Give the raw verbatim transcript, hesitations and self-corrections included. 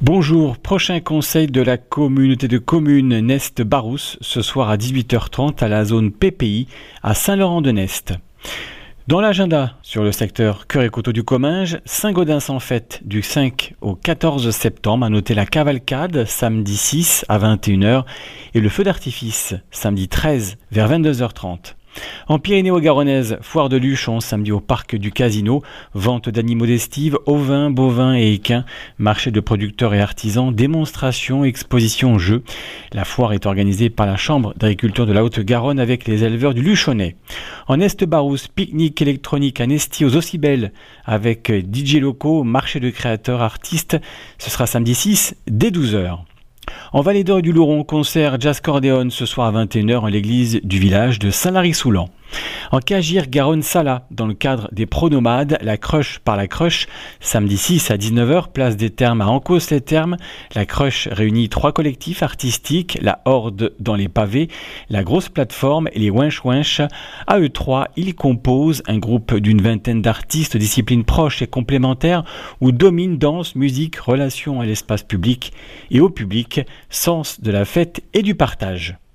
Bonjour, prochain conseil de la communauté de communes Nest-Barousse ce soir à dix-huit heures trente à la zone P P I à Saint-Laurent-de-Nest. Dans l'agenda, sur le secteur Cœur-et-Coteaux du Comminges, Saint-Gaudens-en-Fête du cinq au quatorze septembre, à noter la cavalcade samedi six à vingt et une heures et le feu d'artifice samedi treize vers vingt-deux heures trente. En Pyrénées-Garonnaise, foire de Luchon samedi au parc du Casino, vente d'animaux d'estive, ovins, bovins et équins, marché de producteurs et artisans, démonstrations, expositions, jeux. La foire est organisée par la Chambre d'agriculture de la Haute-Garonne avec les éleveurs du Luchonnais. En Est-Barousse, pique-nique électronique à Nesty aux Ossibelles avec D J locaux, marché de créateurs, artistes. Ce sera samedi six dès douze heures. En Vallée d'Or du Louron, concert jazz cordéon ce soir à vingt et une heures en l'église du village de Saint-Lary-Soulan. En Cagir, Garonne-Sala, dans le cadre des Pronomades, la Cruche par la Cruche, samedi six à dix-neuf heures, place des Thermes à Ancos-les-Thermes. La Cruche réunit trois collectifs artistiques, la Horde dans les pavés, la Grosse Plateforme et les Winch Winch. À eux trois, ils composent un groupe d'une vingtaine d'artistes, disciplines proches et complémentaires, où domine danse, musique, relations à l'espace public et au public, sens de la fête et du partage.